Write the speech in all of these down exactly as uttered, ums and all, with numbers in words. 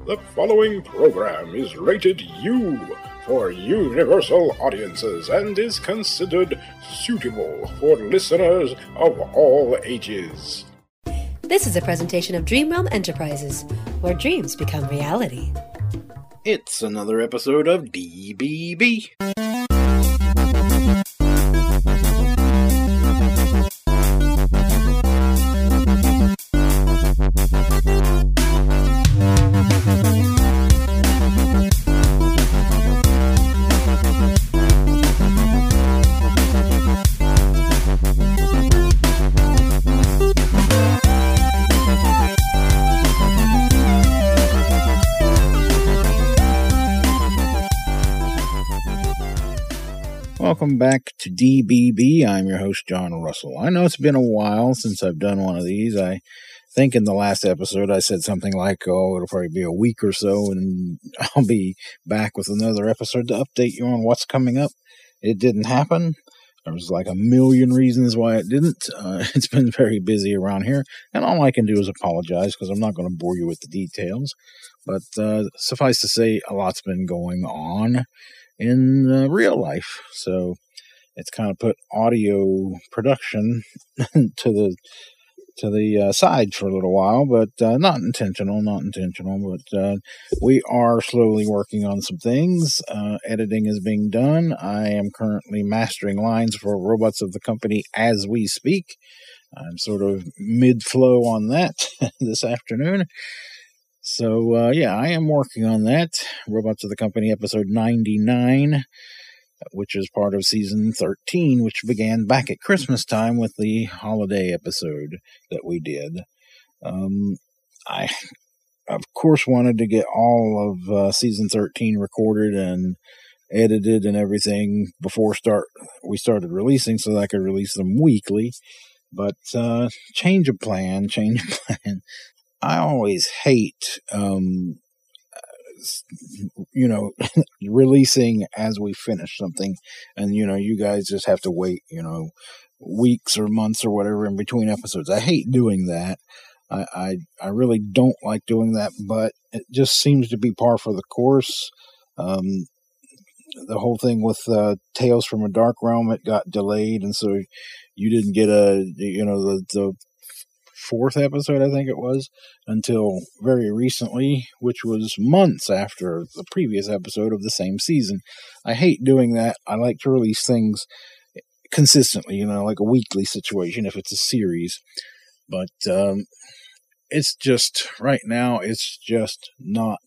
The following program is rated U for universal audiences and is considered suitable for listeners of all ages. This is a presentation of Dream Realm Enterprises, where dreams become reality. It's another episode of D B B. Welcome back to D B B. I'm your host, John Russell. I know it's been a while since I've done one of these. I think in the last episode I said something like, oh, it'll probably be a week or so, and I'll be back with another episode to update you on what's coming up. It didn't happen. There was like a million reasons why it didn't. Uh, it's been very busy around here, and all I can do is apologize because I'm not going to bore you with the details. But uh, suffice to say, a lot's been going on in uh, real life, so it's kind of put audio production to the to the uh, side for a little while, but uh, not intentional, not intentional. But uh, we are slowly working on some things. Uh, editing is being done. I am currently mastering lines for Robots of the Company as we speak. I'm sort of mid-flow on that this afternoon. So, uh, yeah, I am working on that. Robots of the Company, episode ninety-nine, which is part of season thirteen, which began back at Christmas time with the holiday episode that we did. Um, I, of course, wanted to get all of uh, season thirteen recorded and edited and everything before start we started releasing so that I could release them weekly. But uh, change of plan, change of plan. I always hate, um, you know, releasing as we finish something, and, you know, you guys just have to wait, you know, weeks or months or whatever in between episodes. I hate doing that. I, I, I really don't like doing that, but it just seems to be par for the course. Um, the whole thing with uh, Tales from a Dark Realm, it got delayed, and so you didn't get a, you know, the, the fourth episode, I think it was, until very recently, which was months after the previous episode of the same season. I hate doing that. I like to release things consistently, you know, like a weekly situation if it's a series. But um, it's just, right now, it's just not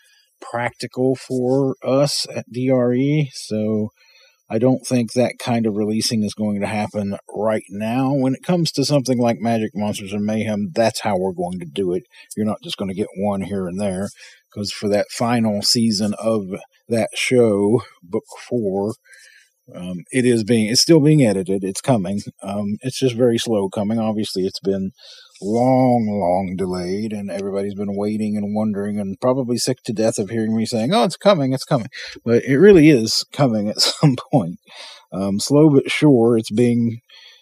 practical for us at D R E, so I don't think that kind of releasing is going to happen right now. When it comes to something like Magic, Monsters, and Mayhem, that's how we're going to do it. You're not just going to get one here and there, because for that final season of that show, book four, um, it is being, it's still being edited. It's coming. Um, it's just very slow coming. Obviously, it's been long, long delayed, and everybody's been waiting and wondering and probably sick to death of hearing me saying, oh, it's coming, it's coming. But it really is coming at some point. Um, slow but sure, it's being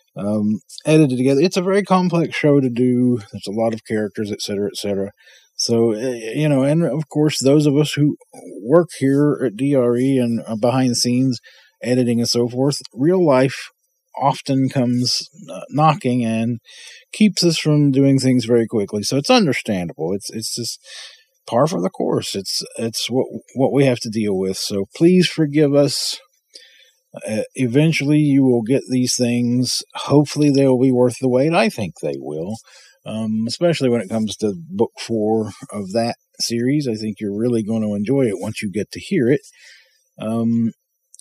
um, edited together. It's a very complex show to do. There's a lot of characters, et cetera, et cetera. So, you know, and of course, those of us who work here at D R E and behind the scenes, editing and so forth, real life often comes uh, knocking and keeps us from doing things very quickly. So it's understandable. It's it's just par for the course. It's it's what what we have to deal with. So please forgive us. Uh, eventually, you will get these things. Hopefully, they will be worth the wait. I think they will, um, especially when it comes to book four of that series. I think you're really going to enjoy it once you get to hear it. Um,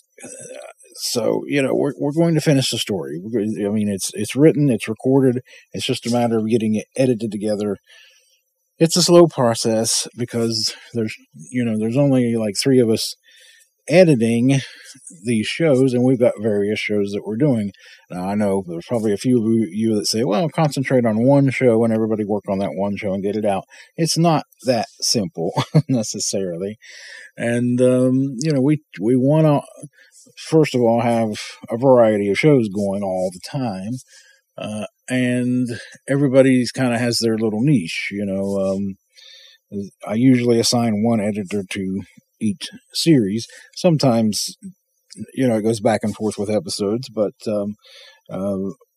So, you know, we're we're going to finish the story. We're going, I mean, it's it's written, it's recorded. It's just a matter of getting it edited together. It's a slow process because there's, you know, there's only like three of us editing these shows, and we've got various shows that we're doing. Now, I know there's probably a few of you that say, well, concentrate on one show and everybody work on that one show and get it out. It's not that simple necessarily. And, um, you know, we, we want to, first of all, have a variety of shows going all the time. Uh, and everybody's kind of has their little niche, you know. Um, I usually assign one editor to each series. Sometimes, you know, it goes back and forth with episodes, but um, uh,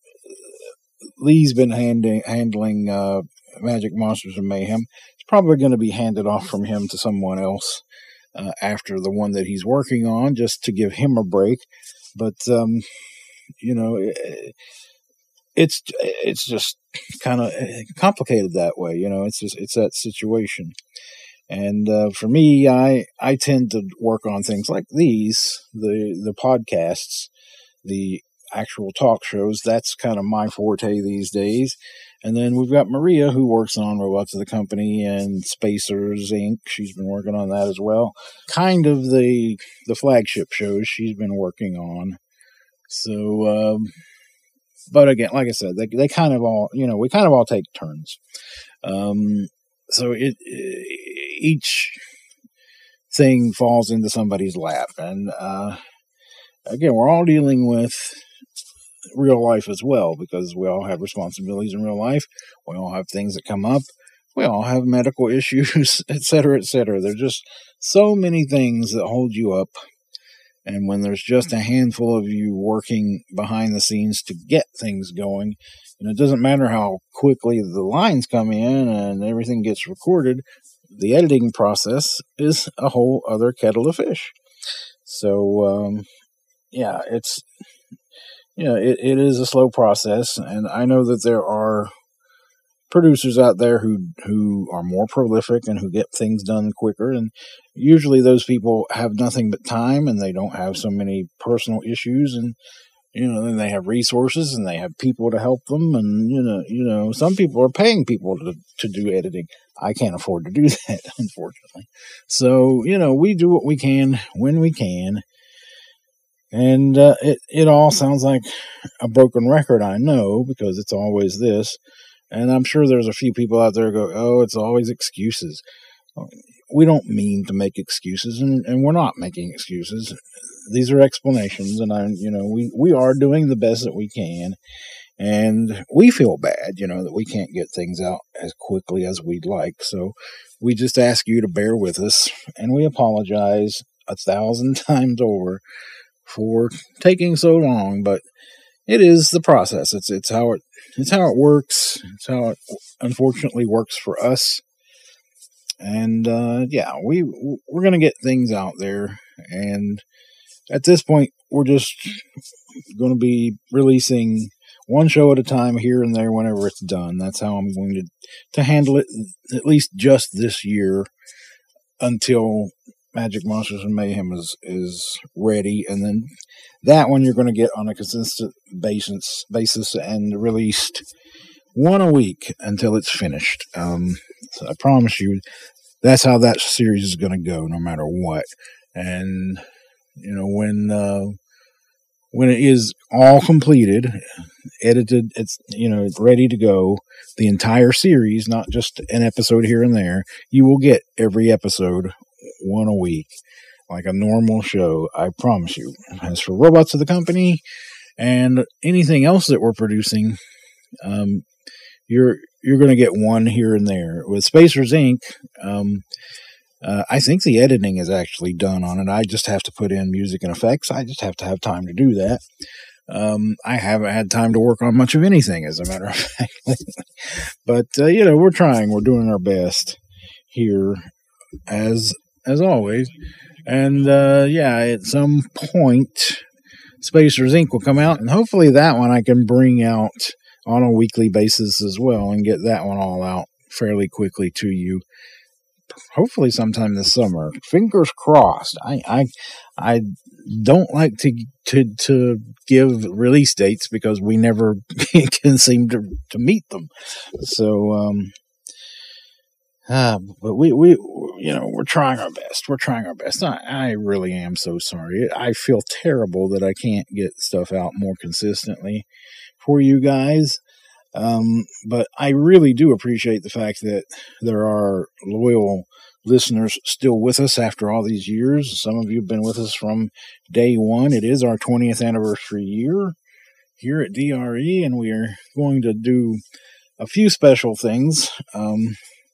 Lee's been handing, handling uh, Magic Monsters and Mayhem. It's probably going to be handed off from him to someone else uh, after the one that he's working on, just to give him a break. But, um, you know, it, it's it's just kind of complicated that way. You know, it's just, it's that situation. And uh, for me, I I tend to work on things like these, the the podcasts, the actual talk shows. That's kind of my forte these days. And then we've got Maria, who works on Robots of the Company and Spacers Incorporated. She's been working on that as well. Kind of the the flagship shows she's been working on. So, um, but again, like I said, they they kind of all, you know, we kind of all take turns. Um, so it, it each thing falls into somebody's lap, and uh, again, we're all dealing with real life as well, because we all have responsibilities in real life. We all have things that come up. We all have medical issues, et cetera, et cetera. There's just so many things that hold you up. And when there's just a handful of you working behind the scenes to get things going, and it doesn't matter how quickly the lines come in and everything gets recorded, the editing process is a whole other kettle of fish. So, um, yeah, it's, yeah, it, it is a slow process, and I know that there are producers out there who who are more prolific and who get things done quicker, and usually those people have nothing but time, and they don't have so many personal issues, and you know, then they have resources and they have people to help them, and you know, you know, some people are paying people to to do editing. I can't afford to do that, unfortunately. So, you know, we do what we can when we can. And uh, it, it all sounds like a broken record, I know, because it's always this. And I'm sure there's a few people out there who go, oh, it's always excuses. We don't mean to make excuses, and, and we're not making excuses. These are explanations, and I, you know, we, we are doing the best that we can. And we feel bad, you know, that we can't get things out as quickly as we'd like. So we just ask you to bear with us, and we apologize a thousand times over for taking so long, but it is the process. It's it's how it it's how it works. It's how it unfortunately works for us. And uh, yeah, we we're gonna get things out there. And at this point, we're just going to be releasing one show at a time here and there whenever it's done. That's how I'm going to to handle it, at least just this year, until Magic Monsters and Mayhem is, is ready, and then that one you're going to get on a consistent basis, basis and released one a week until it's finished. Um, so I promise you, that's how that series is going to go, no matter what. And you know, when uh, when it is all completed, edited, it's you know ready to go, the entire series, not just an episode here and there, you will get every episode. One a week, like a normal show, I promise you. As for Robots of the Company and anything else that we're producing, um, you're you're going to get one here and there. With Spacers Incorporated, um, uh, I think the editing is actually done on it. I just have to put in music and effects. I just have to have time to do that. Um, I haven't had time to work on much of anything, as a matter of fact. But, uh, you know, we're trying. We're doing our best here, as as always. And, uh, yeah, at some point, Spacers Incorporated will come out, and hopefully that one I can bring out on a weekly basis as well and get that one all out fairly quickly to you. Hopefully sometime this summer. Fingers crossed. I I, I don't like to, to to give release dates because we never can seem to, to meet them. So, um, Uh, but we, we, you know, we're trying our best. We're trying our best. I, I really am so sorry. I feel terrible that I can't get stuff out more consistently for you guys. Um, but I really do appreciate the fact that there are loyal listeners still with us after all these years. Some of you have been with us from day one. It is our twentieth anniversary year here at D R E, and we are going to do a few special things. Um,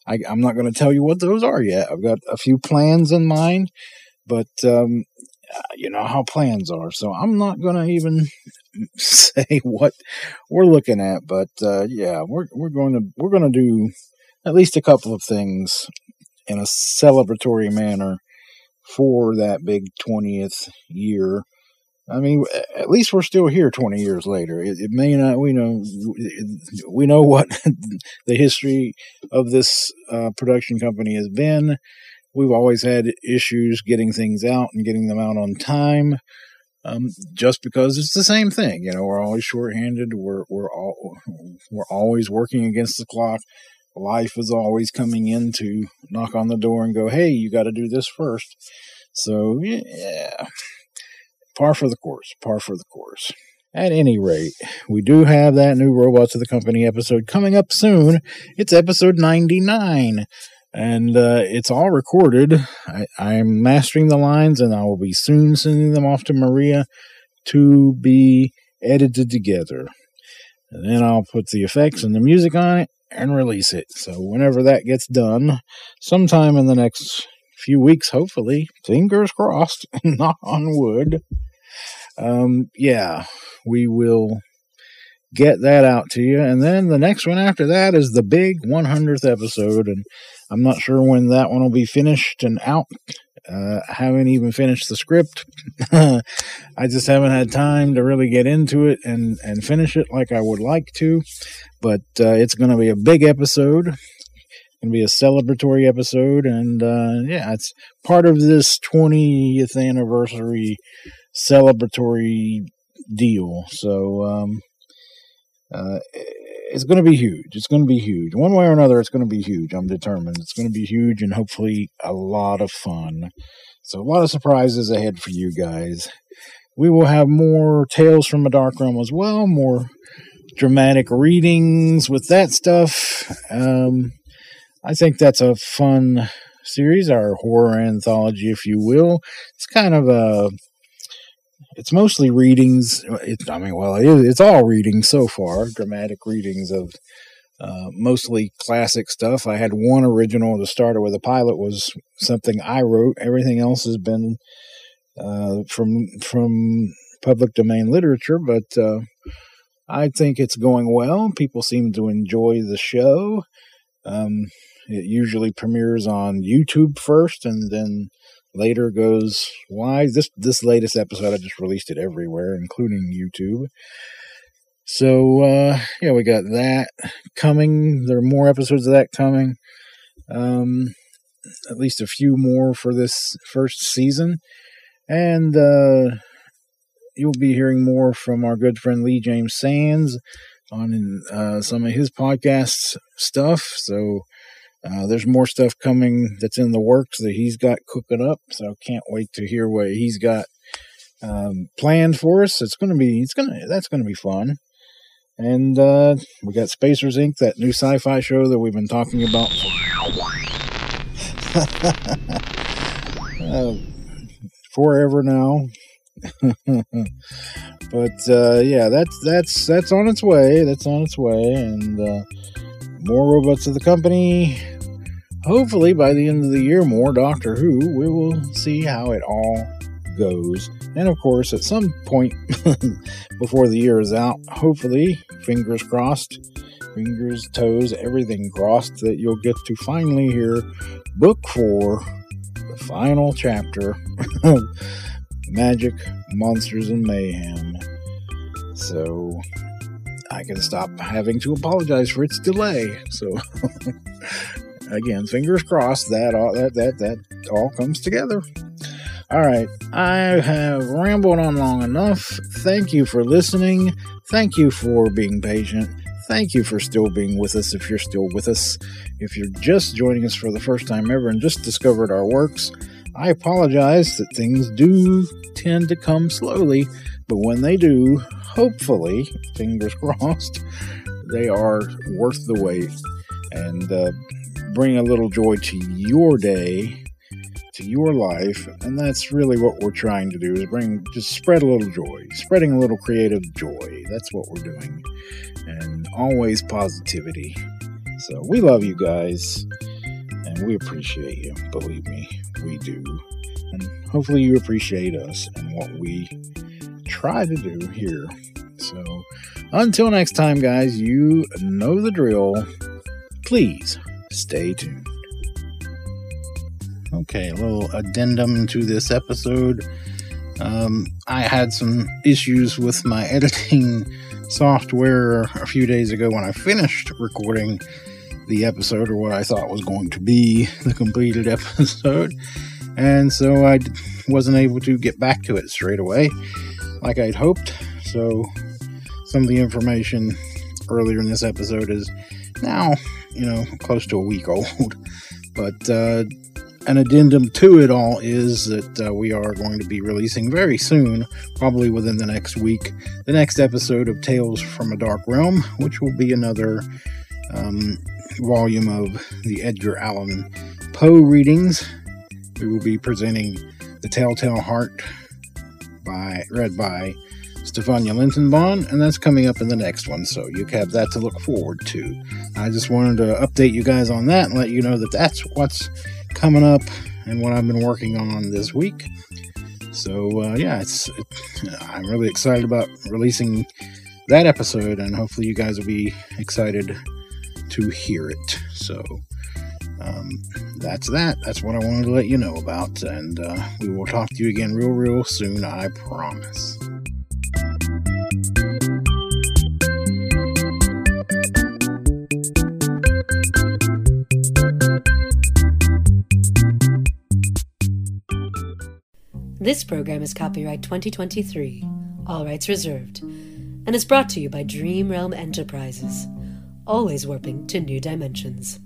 I, I'm not going to tell you what those are yet. I've got a few plans in mind, but um, you know how plans are, so I'm not going to even say what we're looking at. But uh, yeah, we're we're going to we're going to do at least a couple of things in a celebratory manner for that big twentieth year. I mean, at least we're still here twenty years later. It, it may not, we know, we know what the history of this uh, production company has been. We've always had issues getting things out and getting them out on time, um, just because it's the same thing. You know, we're always shorthanded. We're we're all we're always working against the clock. Life is always coming in to knock on the door and go, "Hey, you got to do this first." So yeah. Par for the course, par for the course. At any rate, we do have that new Robots of the Company episode coming up soon. It's episode ninety-nine, and uh, it's all recorded. I, I'm mastering the lines, and I will be soon sending them off to Maria to be edited together. And then I'll put the effects and the music on it and release it. So whenever that gets done, sometime in the next few weeks, hopefully, fingers crossed, knock on wood, um, yeah, we will get that out to you. And then the next one after that is the big one hundredth episode, and I'm not sure when that one will be finished and out. Uh, I haven't even finished the script. I just haven't had time to really get into it and, and finish it like I would like to, but uh, it's going to be a big episode. Going to be a celebratory episode, and uh, yeah, it's part of this twentieth anniversary celebratory deal. So um, uh, it's going to be huge. It's going to be huge. One way or another, it's going to be huge. I'm determined. It's going to be huge, and hopefully a lot of fun. So a lot of surprises ahead for you guys. We will have more Tales from a Dark Realm as well, more dramatic readings with that stuff. Um, I think that's a fun series, our horror anthology, if you will. It's kind of a, it's mostly readings. It, I mean, well, it is, it's all readings so far, dramatic readings of uh, mostly classic stuff. I had one original to start with. The pilot was something I wrote. Everything else has been uh, from from public domain literature, but uh, I think it's going well. People seem to enjoy the show. Um, It usually premieres on YouTube first, and then later goes wide. This this latest episode, I just released it everywhere, including YouTube. So, uh, yeah, we got that coming. There are more episodes of that coming. Um, at least a few more for this first season. And uh, you'll be hearing more from our good friend Lee James Sands on uh, some of his podcast stuff. So, Uh, there's more stuff coming that's in the works that he's got cooking up, so can't wait to hear what he's got um, planned for us. It's gonna be, it's gonna, that's gonna be fun. And uh, we got Spacers Incorporated, that new sci-fi show that we've been talking about uh, forever now. But uh, yeah, that's that's that's on its way. That's on its way, and uh, more Robots of the Company. Hopefully, by the end of the year, more Doctor Who. We will see how it all goes. And of course, at some point before the year is out, hopefully, fingers crossed, fingers, toes, everything crossed, that you'll get to finally hear Book Four, the final chapter of Magic, Monsters, and Mayhem. So I can stop having to apologize for its delay. So again, fingers crossed that all that that that all comes together. All right, I have rambled on long enough. Thank you for listening. Thank you for being patient. Thank you for still being with us if you're still with us. If you're just joining us for the first time ever and just discovered our works, I apologize that things do tend to come slowly, but when they do, hopefully, fingers crossed, they are worth the wait and uh, bring a little joy to your day, to your life, and that's really what we're trying to do, is bring, just spread a little joy, spreading a little creative joy. That's what we're doing, and always positivity. So we love you guys. And we appreciate you. Believe me, we do. And hopefully you appreciate us and what we try to do here. So until next time, guys, you know the drill. Please stay tuned. Okay, a little addendum to this episode. Um, I had some issues with my editing software a few days ago when I finished recording the episode, or what I thought was going to be the completed episode. And so I wasn't able to get back to it straight away like I'd hoped. So some of the information earlier in this episode is now, you know, close to a week old. But uh, an addendum to it all is that uh, we are going to be releasing very soon, probably within the next week, the next episode of Tales from a Dark Realm, which will be another um, volume of the Edgar Allan Poe readings. We will be presenting The Telltale Heart, by read by Stefania Lintenbaum, and that's coming up in the next one, so you have that to look forward to. I just wanted to update you guys on that and let you know that that's what's coming up and what I've been working on this week. So uh, yeah, it's it, I'm really excited about releasing that episode, and hopefully you guys will be excited to hear it. So um, that's that. That's what I wanted to let you know about, and uh, we will talk to you again real, real soon, I promise. This program is copyright twenty twenty-three, all rights reserved, and is brought to you by Dream Realm Enterprises, always warping to new dimensions.